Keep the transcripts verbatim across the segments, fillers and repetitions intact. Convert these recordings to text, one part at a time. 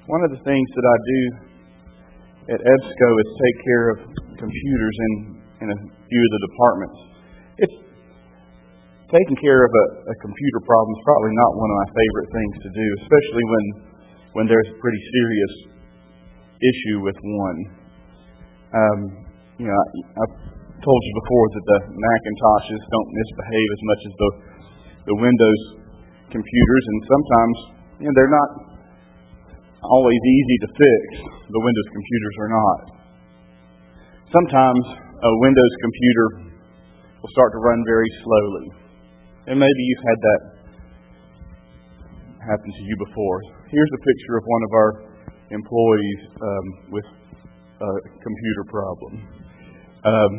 One of the things that I do at EBSCO is take care of computers in, in a few of the departments. It's taking care of a, a computer problem is probably not one of my favorite things to do, especially when when there's a pretty serious issue with one. Um, you know, I, I've told you before that the Macintoshes don't misbehave as much as the the Windows computers, and sometimes you know they're not always easy to fix. The Windows computers are not. Sometimes a Windows computer will start to run very slowly, and maybe you've had that happen to you before. Here's a picture of one of our employees um, with a computer problem. Um,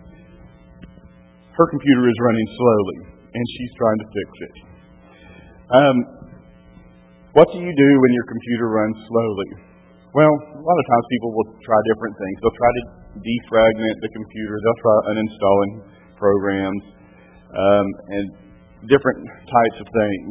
her computer is running slowly, and she's trying to fix it. Um, what do you do when your computer runs slowly? Well, a lot of times people will try different things. They'll try to defragment the computer. They'll try uninstalling programs um, and different types of things.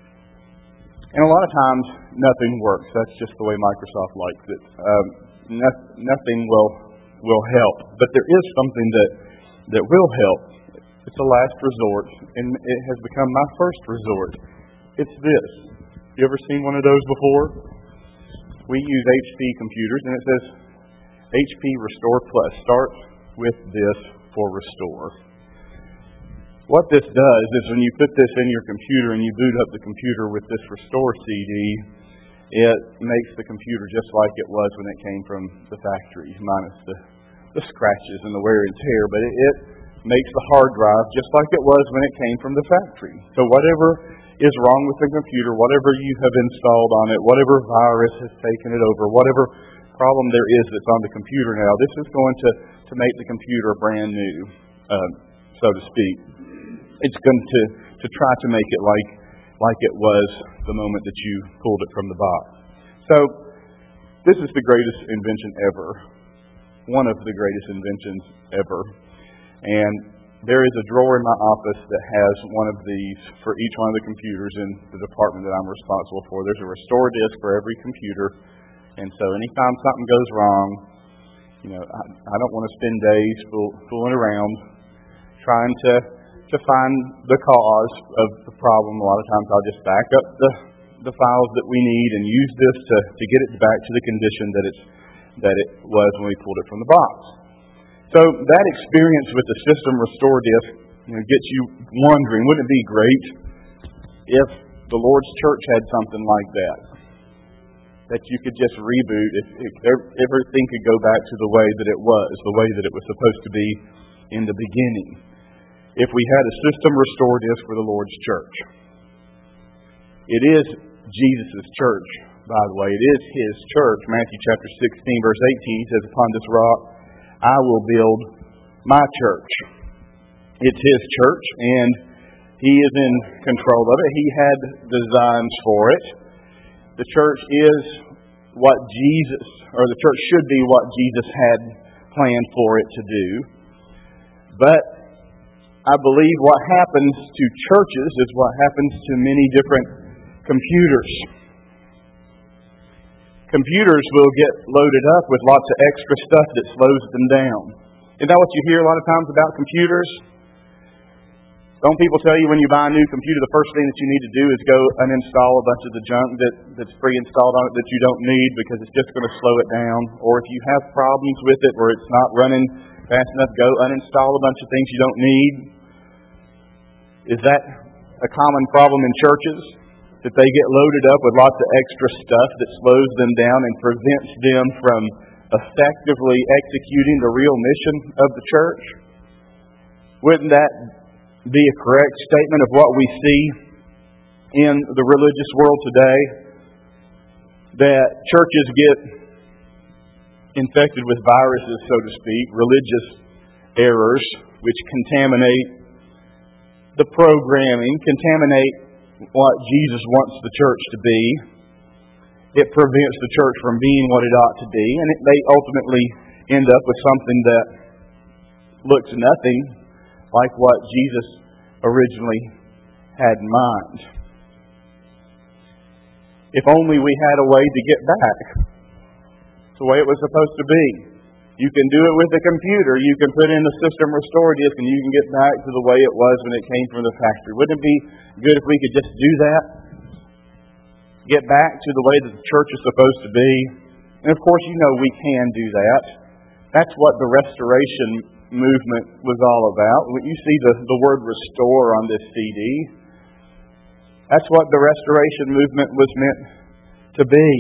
And a lot of times, nothing works. That's just the way Microsoft likes it. Um, no, nothing will will help. But there is something that that will help. It's a last resort, and it has become my first resort. It's this. You ever seen one of those before? We use H P computers, and it says H P Restore Plus. Start with this for Restore. What this does is when you put this in your computer and you boot up the computer with this Restore C D, it makes the computer just like it was when it came from the factory, minus the, the scratches and the wear and tear. But it, it makes the hard drive just like it was when it came from the factory. So whatever is wrong with the computer, whatever you have installed on it, whatever virus has taken it over, whatever problem there is that's on the computer now, this is going to, to make the computer brand new, uh, so to speak. It's going to, to try to make it like like it was the moment that you pulled it from the box. So this is the greatest invention ever, one of the greatest inventions ever. And there is a drawer in my office that has one of these for each one of the computers in the department that I'm responsible for. There's a restore disk for every computer. And so anytime something goes wrong, you know, I, I don't want to spend days fool, fooling around trying to to find the cause of the problem. A lot of times I'll just back up the, the files that we need and use this to, to get it back to the condition that it's that it was when we pulled it from the box. So that experience with the system restore disk, you know, gets you wondering, wouldn't it be great if the Lord's church had something like that? That you could just reboot, if, if everything could go back to the way that it was, the way that it was supposed to be in the beginning. If we had a system restore disk for the Lord's church. It is Jesus' church, by the way. It is His church. Matthew chapter sixteen, verse eighteen, He says, "Upon this rock I will build my church." It's His church, and He is in control of it. He had designs for it. The church is what Jesus, or the church should be what Jesus had planned for it to do. But I believe what happens to churches is what happens to many different computers. Computers will get loaded up with lots of extra stuff that slows them down. Isn't that what you hear a lot of times about computers? Don't people tell you when you buy a new computer, the first thing that you need to do is go uninstall a bunch of the junk that, that's pre-installed on it that you don't need because it's just going to slow it down? Or if you have problems with it where it's not running fast enough, go uninstall a bunch of things you don't need. Is that a common problem in churches? That they get loaded up with lots of extra stuff that slows them down and prevents them from effectively executing the real mission of the church? Wouldn't that be a correct statement of what we see in the religious world today? That churches get infected with viruses, so to speak, religious errors, which contaminate the programming, contaminate what Jesus wants the church to be. It prevents the church from being what it ought to be, and it, they ultimately end up with something that looks nothing like what Jesus originally had in mind. If only we had a way to get back to the way it was supposed to be. You can do it with a computer. You can put in the system restore disk and you can get back to the way it was when it came from the factory. Wouldn't it be good if we could just do that? Get back to the way that the church is supposed to be. And of course, you know we can do that. That's what the restoration movement was all about. When you see the, the word restore on this C D, that's what the restoration movement was meant to be.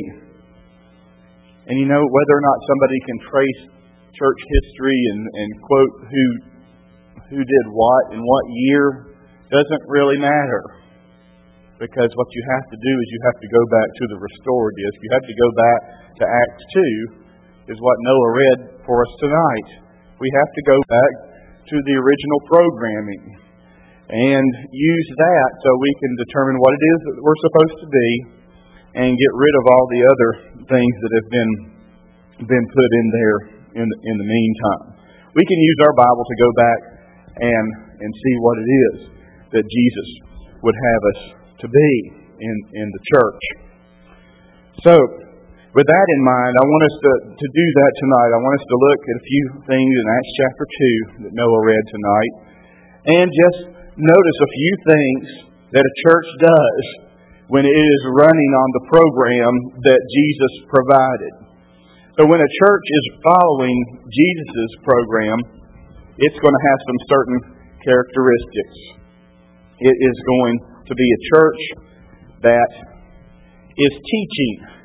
And you know, whether or not somebody can trace church history and, and quote who who did what in what year doesn't really matter. Because what you have to do is you have to go back to the restore disk. You have to go back to Acts two, is what Noah read for us tonight. We have to go back to the original programming and use that so we can determine what it is that we're supposed to be and get rid of all the other things that have been been put in there in the, in the meantime. We can use our Bible to go back and and see what it is that Jesus would have us to be in, in the church. So, with that in mind, I want us to, to do that tonight. I want us to look at a few things in Acts chapter two that Noah read tonight, and just notice a few things that a church does when it is running on the program that Jesus provided. So when a church is following Jesus' program, it's going to have some certain characteristics. It is going to be a church that is teaching.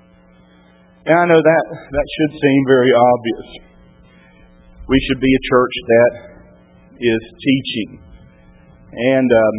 And I know that that should seem very obvious. We should be a church that is teaching. And um,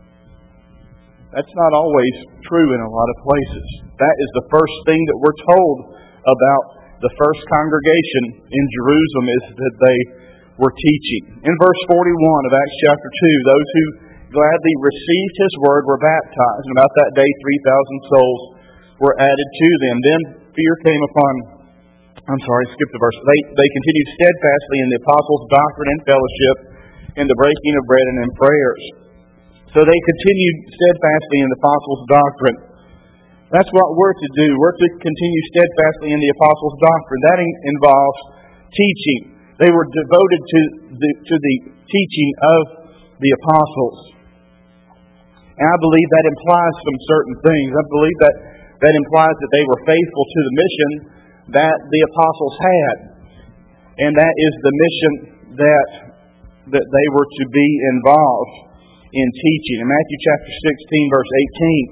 that's not always true in a lot of places. That is the first thing that we're told about the first congregation in Jerusalem, is that they were teaching. In verse forty-one of Acts chapter two, those who gladly received His word were baptized. And about that day, three thousand souls were added to them. Then fear came upon, I'm sorry, skip the verse. They, they continued steadfastly in the apostles' doctrine and fellowship, in the breaking of bread and in prayers. So they continued steadfastly in the apostles' doctrine. That's what we're to do. We're to continue steadfastly in the apostles' doctrine. That involves teaching. They were devoted to the, to the teaching of the apostles. And I believe that implies some certain things. I believe that that implies that they were faithful to the mission that the apostles had. And that is the mission that that they were to be involved in teaching. In Matthew chapter sixteen, verse eighteen,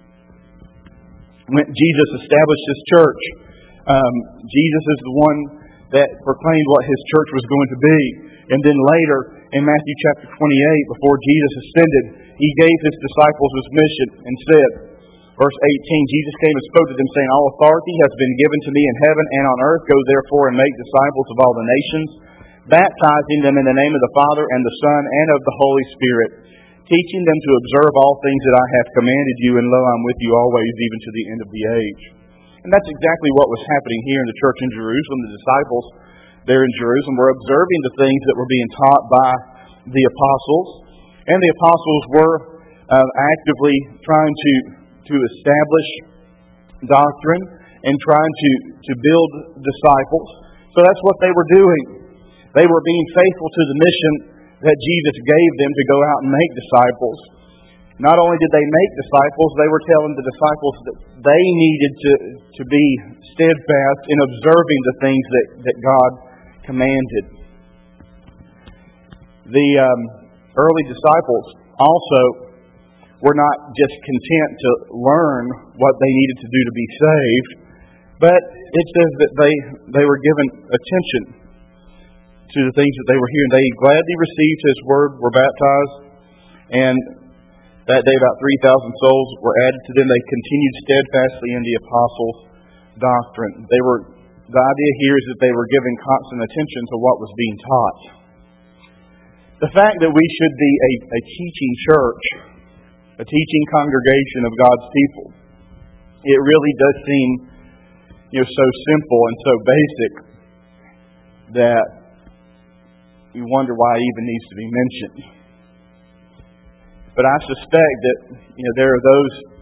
when Jesus established His church, um, Jesus is the one that proclaimed what His church was going to be. And then later, in Matthew chapter twenty-eight, before Jesus ascended, He gave His disciples His mission and said, verse eighteen, Jesus came and spoke to them, saying, all authority has been given to me in heaven and on earth. Go therefore and make disciples of all the nations, baptizing them in the name of the Father and the Son and of the Holy Spirit, teaching them to observe all things that I have commanded you, and lo, I'm with you always, even to the end of the age. And that's exactly what was happening here in the church in Jerusalem. The disciples there in Jerusalem were observing the things that were being taught by the apostles, and the apostles were uh, actively trying to, to establish doctrine and trying to, to build disciples. So that's what they were doing. They were being faithful to the mission that Jesus gave them to go out and make disciples. Not only did they make disciples, they were telling the disciples that they needed to, to be steadfast in observing the things that, that God commanded. The um, early disciples also were not just content to learn what they needed to do to be saved, but it says that they, they were given attention to the things that they were hearing. They gladly received His word, were baptized, and that day about three thousand souls were added to them. They continued steadfastly in the apostles' doctrine. They were, the idea here is that they were giving constant attention to what was being taught. The fact that we should be a, a teaching church, a teaching congregation of God's people, it really does seem, you know, so simple and so basic that you wonder why it even needs to be mentioned. But I suspect that, you know, there are those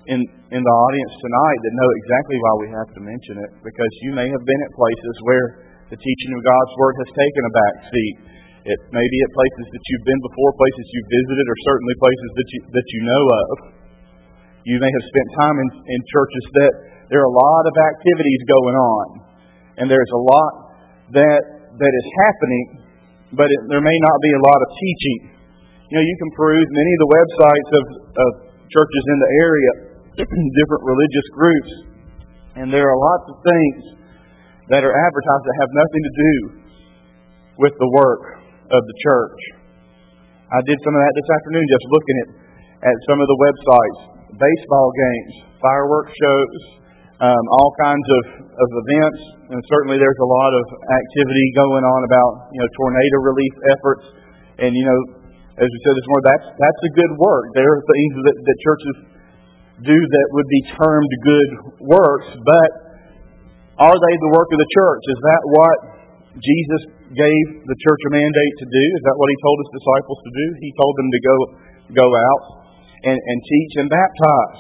in, in the audience tonight that know exactly why we have to mention it, because you may have been at places where the teaching of God's Word has taken a back seat. It may be at places that you've been before, places you've visited, or certainly places that you, that you know of. You may have spent time in, in churches that there are a lot of activities going on, and there's a lot that that is happening, but it, there may not be a lot of teaching. You know, you can peruse many of the websites of, of churches in the area, different religious groups, and there are lots of things that are advertised that have nothing to do with the work of the church. I did some of that this afternoon, just looking at, at some of the websites. Baseball games, fireworks shows, um, all kinds of, of events, and certainly there's a lot of activity going on about, you know, tornado relief efforts. And, you know, as we said this morning, that's that's a good work. There are things that, that churches do that would be termed good works, but are they the work of the church? Is that what Jesus gave the church a mandate to do? Is that what He told His disciples to do? He told them to go go out and, and teach and baptize.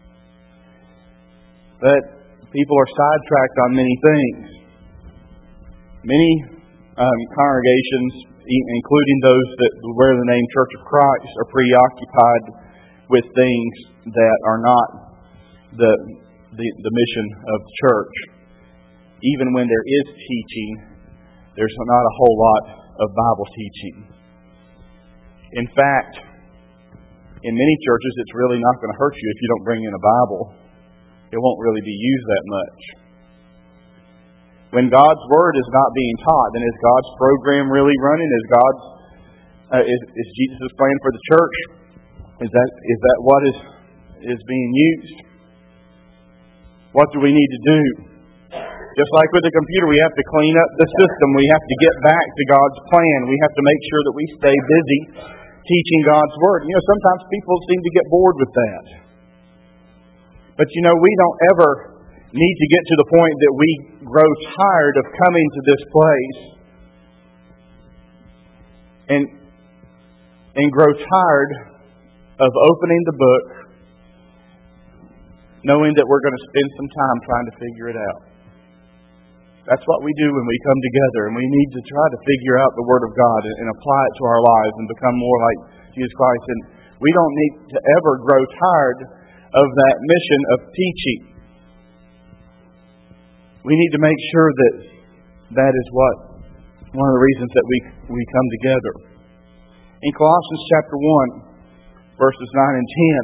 But people are sidetracked on many things. Many um, congregations, including those that wear the name Church of Christ, are preoccupied with things that are not the the, the mission of the church. Even when there is teaching, there's not a whole lot of Bible teaching. In fact, in many churches, it's really not going to hurt you if you don't bring in a Bible. It won't really be used that much. When God's Word is not being taught, then is God's program really running? Is God's uh, is, is Jesus' plan for the church? Is that is that what is is being used? What do we need to do? Just like with the computer, we have to clean up the system. We have to get back to God's plan. We have to make sure that we stay busy teaching God's Word. You know, sometimes people seem to get bored with that. But, you know, we don't ever need to get to the point that we grow tired of coming to this place and, and grow tired of opening the book, knowing that we're going to spend some time trying to figure it out. That's what we do when we come together, and we need to try to figure out the Word of God and, and apply it to our lives and become more like Jesus Christ. And we don't need to ever grow tired of that mission of teaching. We need to make sure that that is what one of the reasons that we we come together. In Colossians chapter one, verses nine and ten,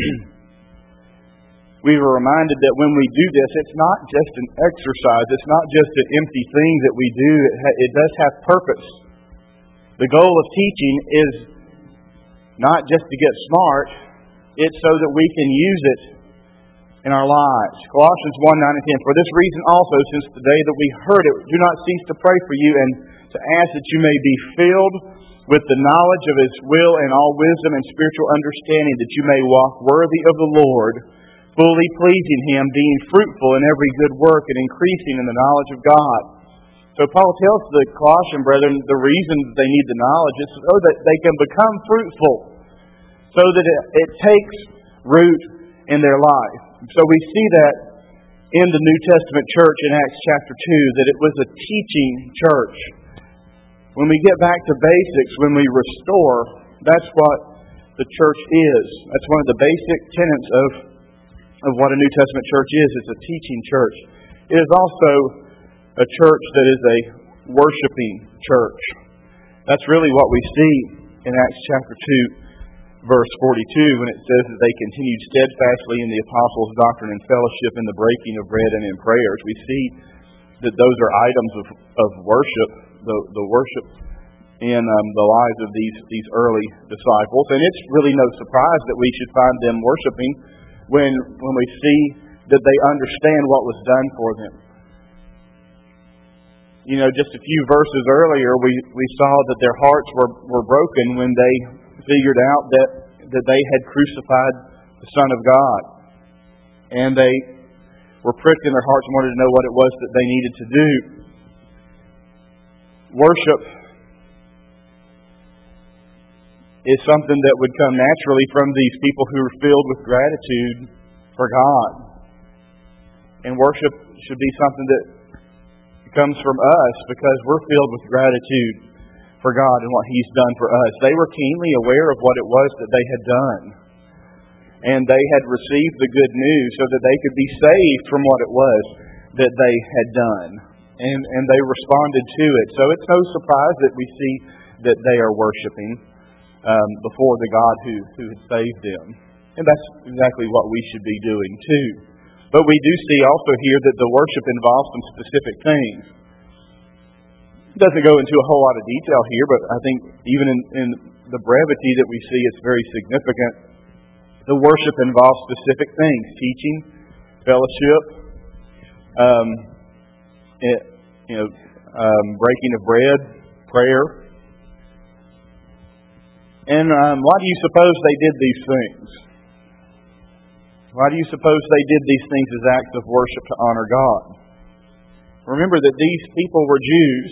we were reminded that when we do this, it's not just an exercise. It's not just an empty thing that we do. It, ha- it does have purpose. The goal of teaching is not just to get smart. It's so that we can use it in our lives. Colossians one, nine and ten. For this reason also, since the day that we heard it, do not cease to pray for you and to ask that you may be filled with the knowledge of His will and all wisdom and spiritual understanding, that you may walk worthy of the Lord, fully pleasing Him, being fruitful in every good work and increasing in the knowledge of God. So Paul tells the Colossian brethren the reason they need the knowledge is so that they can become fruitful, so that it, it takes root in their life. So we see that in the New Testament church in Acts chapter two, that it was a teaching church. When we get back to basics, when we restore, that's what the church is. That's one of the basic tenets of of what a New Testament church is. It's a teaching church. It is also a church that is a worshiping church. That's really what we see in Acts chapter two, verse forty-two, when it says that they continued steadfastly in the apostles' doctrine and fellowship, in the breaking of bread and in prayers. We see that those are items of, of worship, the, the worship in um, the lives of these, these early disciples. And it's really no surprise that we should find them worshiping when when we see that they understand what was done for them. You know, just a few verses earlier, we, we saw that their hearts were, were broken when they figured out that, that they had crucified the Son of God. And they were pricked in their hearts and wanted to know what it was that they needed to do. Worship is something that would come naturally from these people who are filled with gratitude for God. And worship should be something that comes from us because we're filled with gratitude for God and what He's done for us. They were keenly aware of what it was that they had done. And they had received the good news so that they could be saved from what it was that they had done. And, and they responded to it. So it's no surprise that we see that they are worshiping um, before the God who, who had saved them. And that's exactly what we should be doing too. But we do see also here that the worship involves some specific things. It doesn't go into a whole lot of detail here, but I think even in, in the brevity that we see, it's very significant. The worship involves specific things: teaching, fellowship, um, it, you know, um, breaking of bread, prayer. And um, why do you suppose they did these things? Why do you suppose they did these things as acts of worship to honor God? Remember that these people were Jews.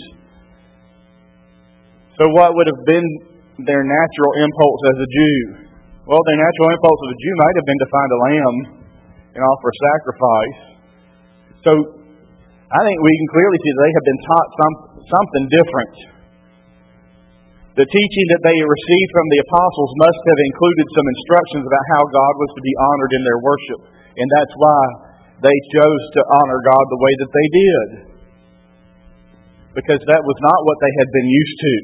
So what would have been their natural impulse as a Jew? Well, their natural impulse as a Jew might have been to find a lamb and offer a sacrifice. So I think we can clearly see that they have been taught some, something different. The teaching that they received from the apostles must have included some instructions about how God was to be honored in their worship. And that's why they chose to honor God the way that they did. Because that was not what they had been used to.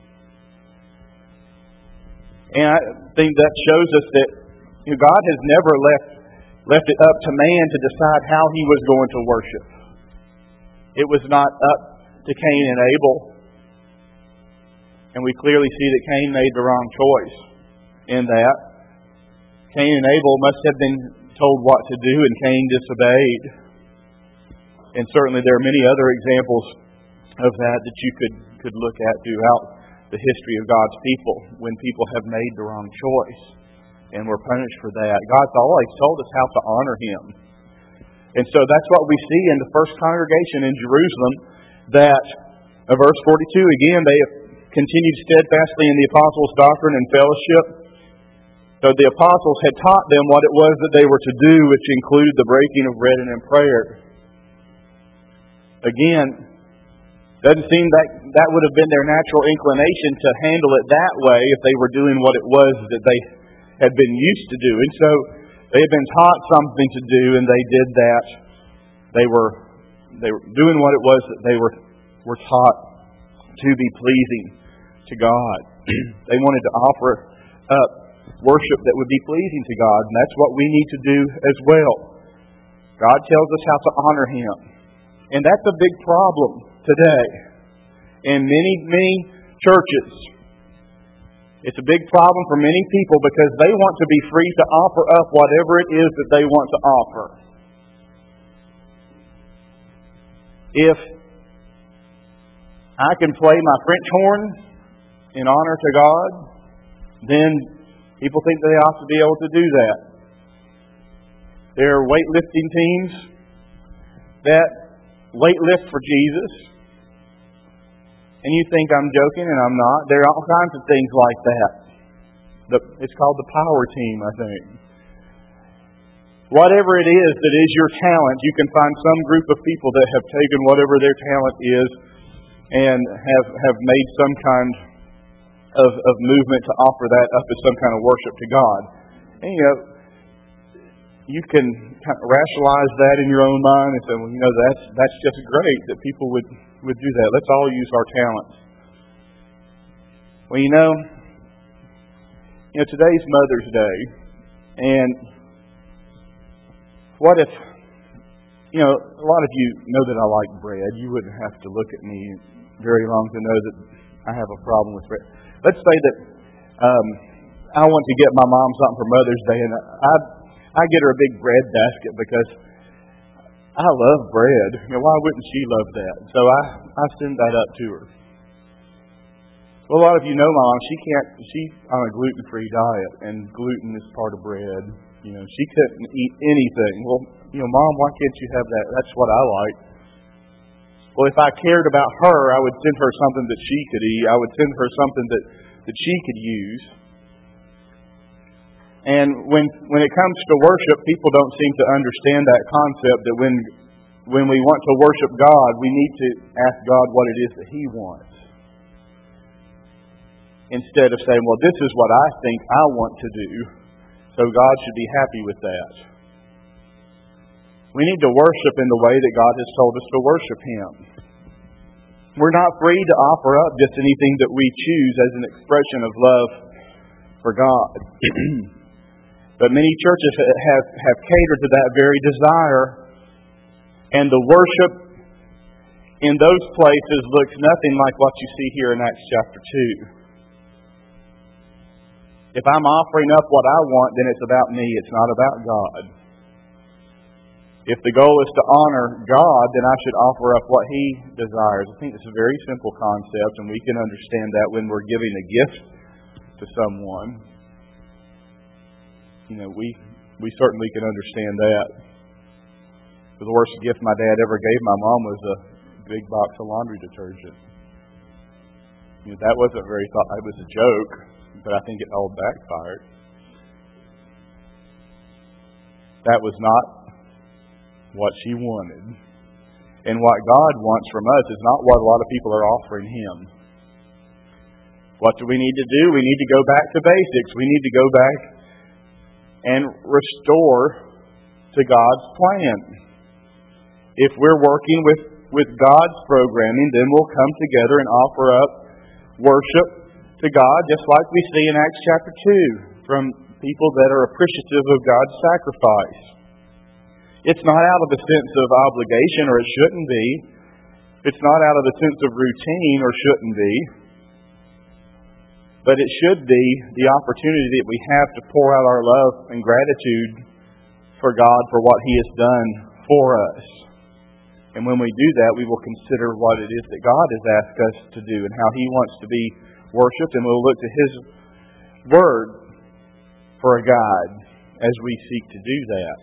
And I think that shows us that you know, God has never left, left it up to man to decide how he was going to worship. It was not up to Cain and Abel. And we clearly see that Cain made the wrong choice in that. Cain and Abel must have been told what to do, and Cain disobeyed. And certainly there are many other examples of that that you could, could look at throughout the history of God's people when people have made the wrong choice and were punished for that. God's always told us how to honor Him. And so that's what we see in the first congregation in Jerusalem, that uh, verse forty-two, again, they have continued steadfastly in the apostles' doctrine and fellowship. So the apostles had taught them what it was that they were to do, which included the breaking of bread and in prayer. Again, doesn't seem that that would have been their natural inclination to handle it that way if they were doing what it was that they had been used to doing. So they had been taught something to do, and they did that. They were they were doing what it was that they were were taught to be pleasing to God. They wanted to offer up worship that would be pleasing to God, and that's what we need to do as well. God tells us how to honor Him. And that's a big problem today in many, many churches. It's a big problem for many people because they want to be free to offer up whatever it is that they want to offer. If I can play my French horn in honor to God, then people think they ought to be able to do that. There are weightlifting teams that weightlift for Jesus. And you think I'm joking, and I'm not. There are all kinds of things like that. The, it's called the power team, I think. Whatever it is that is your talent, you can find some group of people that have taken whatever their talent is and have, have made some kind of, of movement to offer that up as some kind of worship to God. And, you know, you can kind of rationalize that in your own mind and say, well, you know, that's that's just great that people would, would do that. Let's all use our talents. Well, you know, you know, today's Mother's Day, and what if, you know, a lot of you know that I like bread. You wouldn't have to look at me very long to know that I have a problem with bread. Let's say that um, I want to get my mom something for Mother's Day, and I I get her a big bread basket because I love bread. You know, why wouldn't she love that? So I, I send that up to her. Well, a lot of you know my mom. She can't. She's on a gluten-free diet, and gluten is part of bread. You know, she couldn't eat anything. Well, you know, Mom, why can't you have that? That's what I like. Well, if I cared about her, I would send her something that she could eat. I would send her something that, that she could use. And when when it comes to worship, people don't seem to understand that concept that when when we want to worship God, we need to ask God what it is that He wants. Instead of saying, well, this is what I think I want to do, so God should be happy with that. We need to worship in the way that God has told us to worship Him. We're not free to offer up just anything that we choose as an expression of love for God. But many churches have, have catered to that very desire, and the worship in those places looks nothing like what you see here in Acts chapter two. If I'm offering up what I want, then it's about me. It's not about God. If the goal is to honor God, then I should offer up what He desires. I think it's a very simple concept, and we can understand that when we're giving a gift to someone. You know, we we certainly can understand that. The worst gift my dad ever gave my mom was a big box of laundry detergent. You know, that wasn't very thought. It was a joke, but I think it all backfired. That was not what she wanted. And what God wants from us is not what a lot of people are offering Him. What do we need to do? We need to go back to basics. We need to go back and restore to God's plan. If we're working with, with God's programming, then we'll come together and offer up worship to God, just like we see in Acts chapter two, from people that are appreciative of God's sacrifice. It's not out of a sense of obligation, or it shouldn't be. It's not out of a sense of routine, or shouldn't be. But it should be the opportunity that we have to pour out our love and gratitude for God for what He has done for us. And when we do that, we will consider what it is that God has asked us to do and how He wants to be worshipped, and we'll look to His Word for a guide as we seek to do that.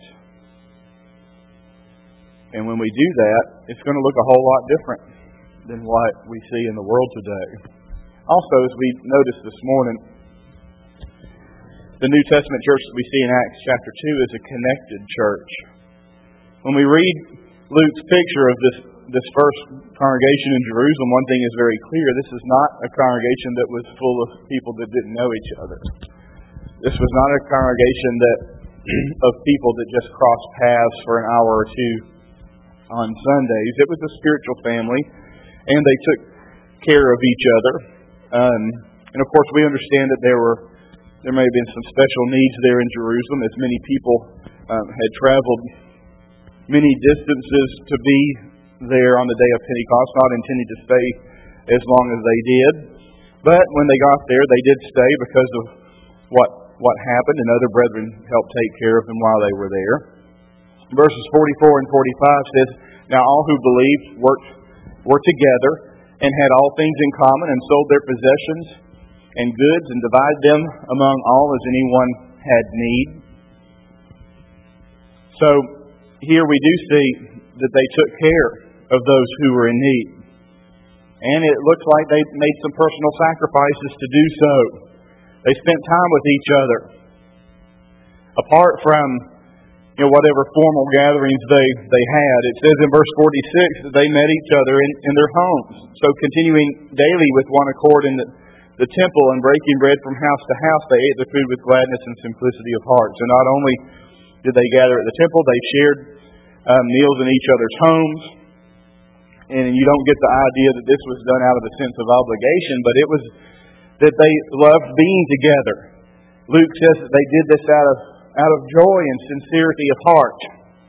And when we do that, it's going to look a whole lot different than what we see in the world today. Also, as we noticed this morning, the New Testament church that we see in Acts chapter two is a connected church. When we read Luke's picture of this, this first congregation in Jerusalem, one thing is very clear. This is not a congregation that was full of people that didn't know each other. This was not a congregation that of people that just crossed paths for an hour or two on Sundays. It was a spiritual family, and they took care of each other. Um, and of course, we understand that there were there may have been some special needs there in Jerusalem, as many people um, had traveled many distances to be there on the day of Pentecost, not intending to stay as long as they did. But when they got there, they did stay because of what what happened, and other brethren helped take care of them while they were there. Verses forty-four and forty-five says, "Now all who believed worked were together and had all things in common, and sold their possessions and goods, and divided them among all as anyone had need." So here we do see that they took care of those who were in need. And it looks like they made some personal sacrifices to do so. They spent time with each other. Apart from you know, whatever formal gatherings they, they had. It says in verse forty-six that they met each other in, in their homes. So continuing daily with one accord in the, the temple and breaking bread from house to house, they ate their food with gladness and simplicity of heart. So not only did they gather at the temple, they shared um, meals in each other's homes. And you don't get the idea that this was done out of a sense of obligation, but it was that they loved being together. Luke says that they did this out of out of joy and sincerity of heart.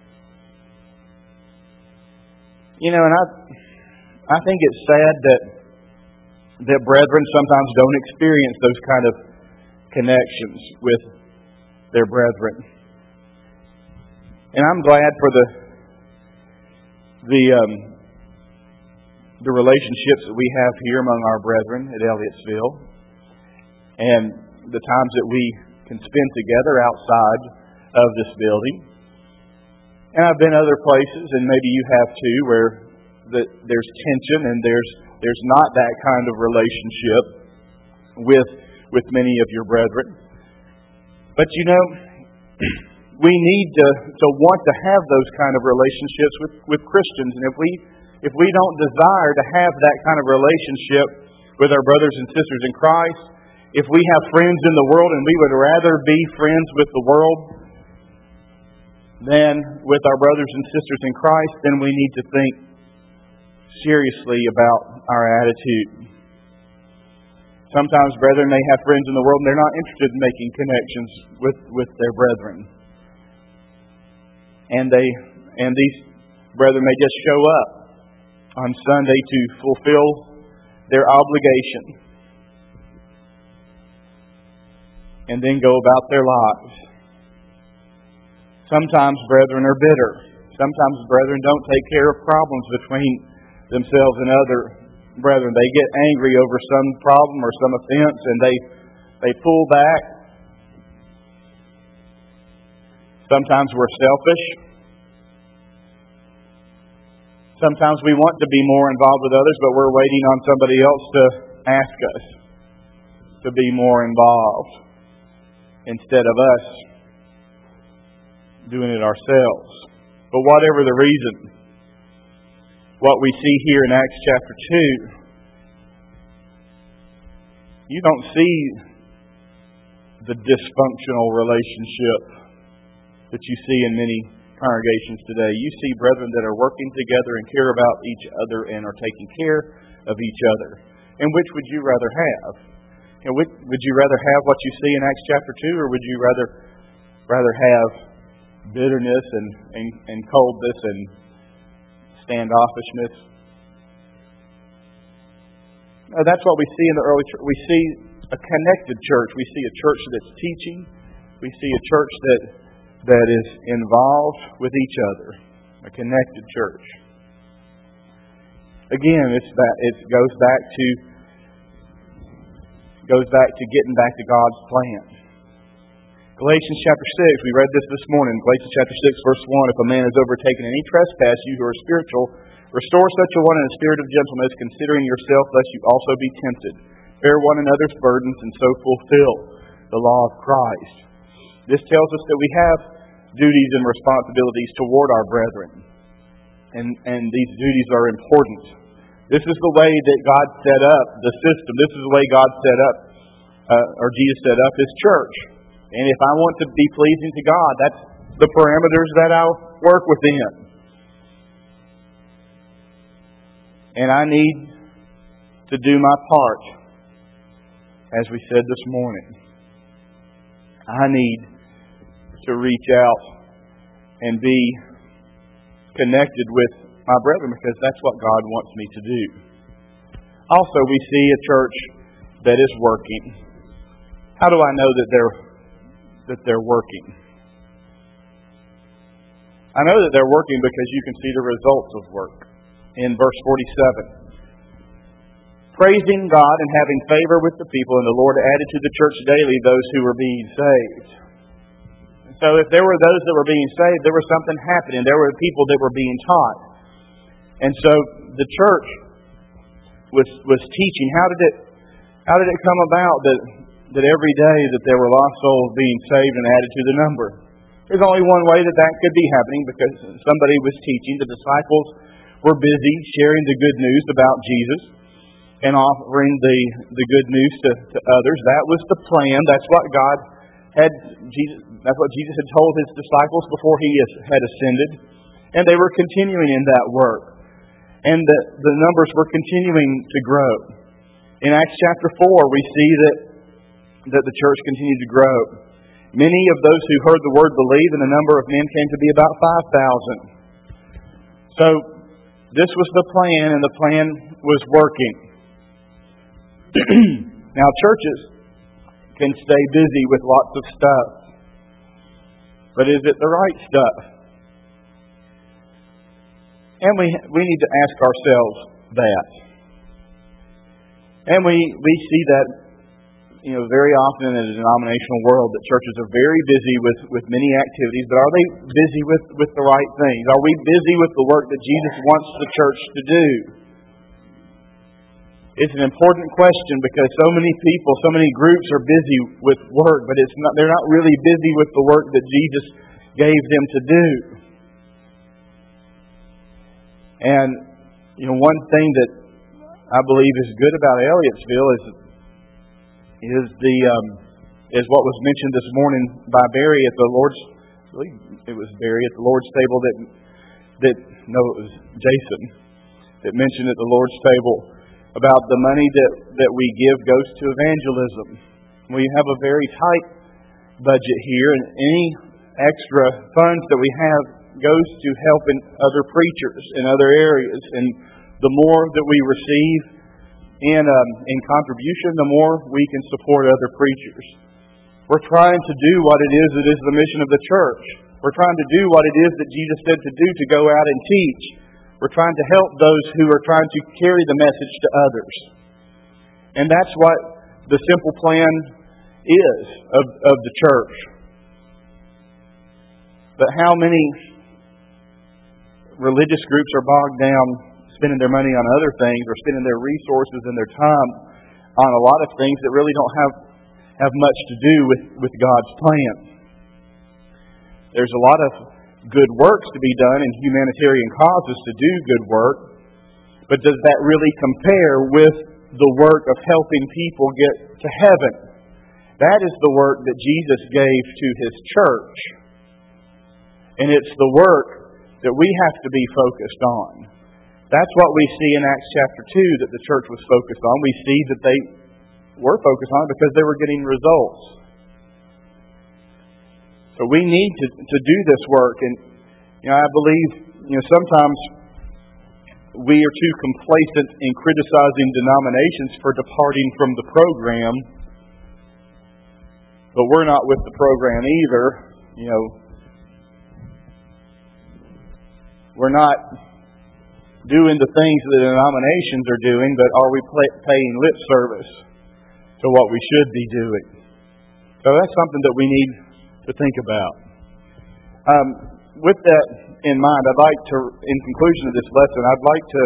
You know, and I I think it's sad that that brethren sometimes don't experience those kind of connections with their brethren. And I'm glad for the the um, the relationships that we have here among our brethren at Elliotsville, and the times that we can spend together outside of this building. And I've been other places, and maybe you have too, where the, there's tension and there's there's not that kind of relationship with with many of your brethren. But you know, we need to, to want to have those kind of relationships with, with Christians. And if we if we don't desire to have that kind of relationship with our brothers and sisters in Christ, if we have friends in the world and we would rather be friends with the world than with our brothers and sisters in Christ, then we need to think seriously about our attitude. Sometimes brethren may have friends in the world and they're not interested in making connections with, with their brethren. And they and these brethren may just show up on Sunday to fulfill their obligation and then go about their lives. Sometimes brethren are bitter. Sometimes brethren don't take care of problems between themselves and other brethren. They get angry over some problem or some offense and they they pull back. Sometimes we're selfish. Sometimes we want to be more involved with others, but we're waiting on somebody else to ask us to be more involved instead of us doing it ourselves. But whatever the reason, what we see here in Acts chapter two, you don't see the dysfunctional relationship that you see in many congregations today. You see brethren that are working together and care about each other and are taking care of each other. And which would you rather have? And would, would you rather have what you see in Acts chapter two, or would you rather rather have bitterness and, and, and coldness and standoffishness? No, that's what we see in the early church. We see a connected church. We see a church that's teaching. We see a church that that is involved with each other. A connected church. Again, it's that it goes back to goes back to getting back to God's plan. Galatians chapter six, we read this this morning. Galatians chapter six, verse one. If a man is overtaken in any trespass, you who are spiritual, restore such a one in a spirit of gentleness, considering yourself, lest you also be tempted. Bear one another's burdens, and so fulfill the law of Christ. This tells us that we have duties and responsibilities toward our brethren. And, and these duties are important. This is the way that God set up the system. This is the way God set up, uh, or Jesus set up His church. And if I want to be pleasing to God, that's the parameters that I'll work within. And I need to do my part, as we said this morning. I need to reach out and be connected with my brethren, because that's what God wants me to do. Also, we see a church that is working. How do I know that they're that they're working? I know that they're working because you can see the results of work. In verse forty-seven, praising God and having favor with the people, and the Lord added to the church daily those who were being saved. So if there were those that were being saved, there was something happening. There were people that were being taught. And so the church was was teaching. How did it how did it come about that that every day that there were lost souls being saved and added to the number? There's only one way that that could be happening, because somebody was teaching. The disciples were busy sharing the good news about Jesus and offering the, the good news to, to others. That was the plan. That's what God had Jesus that's what Jesus had told His disciples before He had ascended. And they were continuing in that work. And the, the numbers were continuing to grow. In Acts chapter four, we see that, that the church continued to grow. Many of those who heard the word believed, and the number of men came to be about five thousand. So, this was the plan, and the plan was working. Now, churches can stay busy with lots of stuff. But is it the right stuff? And we we need to ask ourselves that. And we, we see that, you know, very often in a denominational world, that churches are very busy with, with many activities, but are they busy with, with the right things? Are we busy with the work that Jesus wants the church to do? It's an important question because so many people, so many groups are busy with work, but it's not, they're not really busy with the work that Jesus gave them to do. And, you know, one thing that I believe is good about Elliotsville is is the um, is what was mentioned this morning by Barry at the Lord's. I believe it was Barry at the Lord's table that that no, it was Jason that mentioned at the Lord's table about the money that that we give goes to evangelism. We have a very tight budget here, and any extra funds that we have goes to helping other preachers in other areas. And the more that we receive in um, in contribution, the more we can support other preachers. We're trying to do what it is that is the mission of the church. We're trying to do what it is that Jesus said to do, to go out and teach. We're trying to help those who are trying to carry the message to others. And that's what the simple plan is of, of the church. But how many religious groups are bogged down spending their money on other things or spending their resources and their time on a lot of things that really don't have, have much to do with, with God's plan. There's a lot of good works to be done and humanitarian causes to do good work, but does that really compare with the work of helping people get to heaven? That is the work that Jesus gave to His church. And it's the work that we have to be focused on. That's what we see in Acts chapter two that the church was focused on. We see that they were focused on it because they were getting results. So we need to, to do this work. And you know, I believe you know sometimes we are too complacent in criticizing denominations for departing from the program. But we're not with the program either. You know, we're not doing the things that the denominations are doing, but are we play, paying lip service to what we should be doing? So that's something that we need to think about. Um, with that in mind, I'd like to, in conclusion of this lesson, I'd like to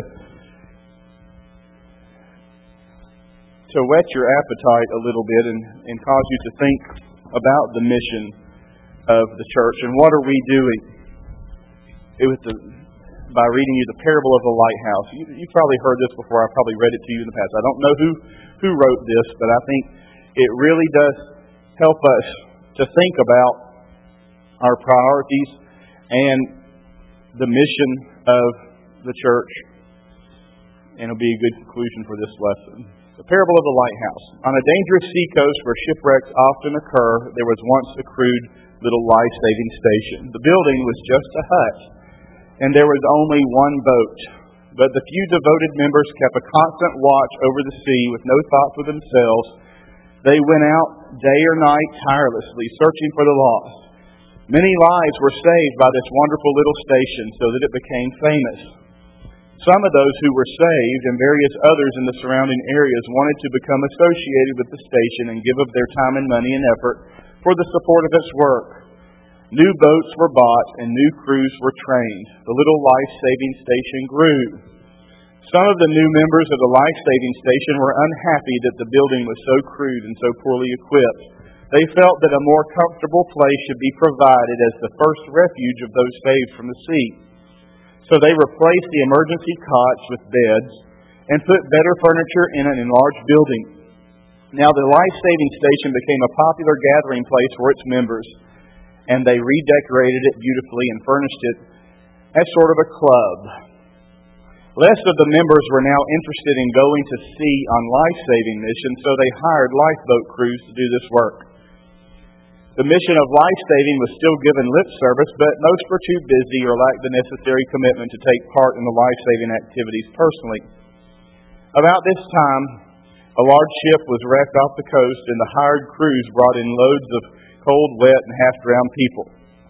to whet your appetite a little bit and, and cause you to think about the mission of the church and what are we doing. It was the by reading you the parable of the lighthouse. You, you've probably heard this before. I've probably read it to you in the past. I don't know who, who wrote this, but I think it really does help us to think about our priorities and the mission of the church. And it'll be a good conclusion for this lesson. The parable of the lighthouse. On a dangerous seacoast where shipwrecks often occur, there was once a crude little life-saving station. The building was just a hut, and there was only one boat. But the few devoted members kept a constant watch over the sea with no thought for themselves. They went out day or night tirelessly, searching for the lost. Many lives were saved by this wonderful little station so that it became famous. Some of those who were saved and various others in the surrounding areas wanted to become associated with the station and give of their time and money and effort for the support of its work. New boats were bought and new crews were trained. The little life-saving station grew. Some of the new members of the life-saving station were unhappy that the building was so crude and so poorly equipped. They felt that a more comfortable place should be provided as the first refuge of those saved from the sea. So they replaced the emergency cots with beds and put better furniture in an enlarged building. Now the life-saving station became a popular gathering place for its members, and they redecorated it beautifully and furnished it as sort of a club. Less of the members were now interested in going to sea on life-saving missions, so they hired lifeboat crews to do this work. The mission of life-saving was still given lip service, but most were too busy or lacked the necessary commitment to take part in the life-saving activities personally. About this time, a large ship was wrecked off the coast, and the hired crews brought in loads of cold, wet, and half-drowned people.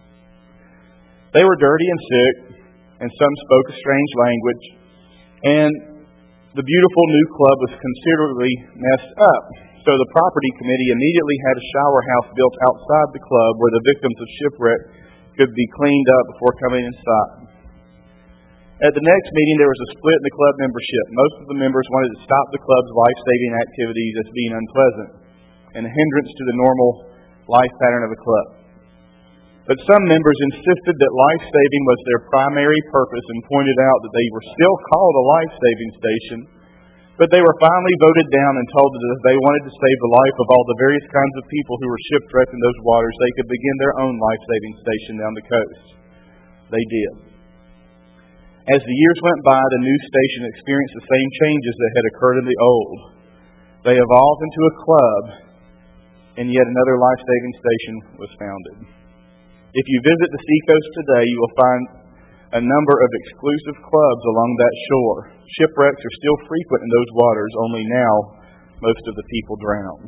They were dirty and sick, and some spoke a strange language, and the beautiful new club was considerably messed up. So the property committee immediately had a shower house built outside the club where the victims of shipwreck could be cleaned up before coming inside. At the next meeting, there was a split in the club membership. Most of the members wanted to stop the club's life-saving activities as being unpleasant and a hindrance to the normal life pattern of the club. But some members insisted that life-saving was their primary purpose and pointed out that they were still called a life-saving station, but they were finally voted down and told that if they wanted to save the life of all the various kinds of people who were shipwrecked in those waters, they could begin their own life-saving station down the coast. They did. As the years went by, the new station experienced the same changes that had occurred in the old. They evolved into a club, and yet another life-saving station was founded. If you visit the seacoast today, you will find a number of exclusive clubs along that shore. Shipwrecks are still frequent in those waters, only now most of the people drowned.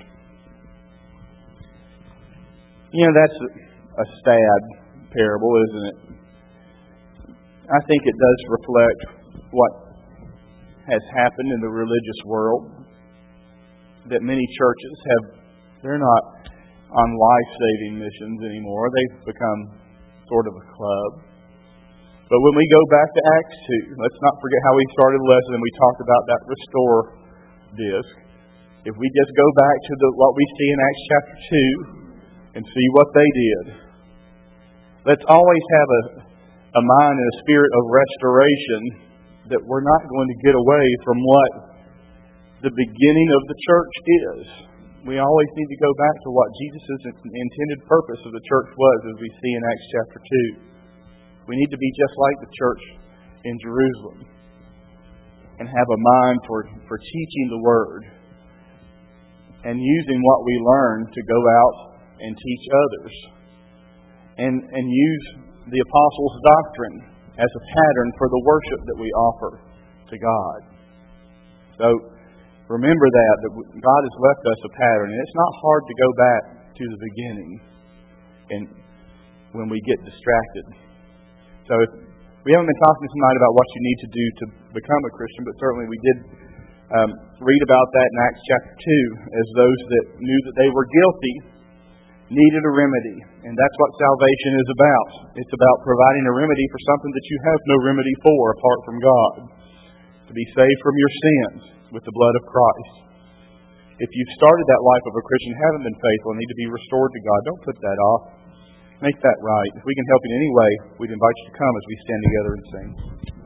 You know, that's a sad parable, isn't it? I think it does reflect what has happened in the religious world, that many churches have, they're not on life-saving missions anymore. They've become sort of a club. But when we go back to Acts two, let's not forget how we started the lesson and we talked about that restore disc. If we just go back to the, what we see in Acts chapter two and see what they did, let's always have a, a mind and a spirit of restoration, that we're not going to get away from what the beginning of the church is. We always need to go back to what Jesus' intended purpose of the church was, as we see in Acts chapter two. We need to be just like the church in Jerusalem and have a mind for, for teaching the Word and using what we learn to go out and teach others, and, and use the Apostles' doctrine as a pattern for the worship that we offer to God. So remember that, that God has left us a pattern, and it's not hard to go back to the beginning and when we get distracted. So if, we haven't been talking tonight about what you need to do to become a Christian, but certainly we did um, read about that in Acts chapter two, as those that knew that they were guilty needed a remedy. And that's what salvation is about. It's about providing a remedy for something that you have no remedy for apart from God. To be saved from your sins with the blood of Christ. If you've started that life of a Christian, haven't been faithful, and need to be restored to God, don't put that off. Make that right. If we can help in any way, we'd invite you to come as we stand together and sing.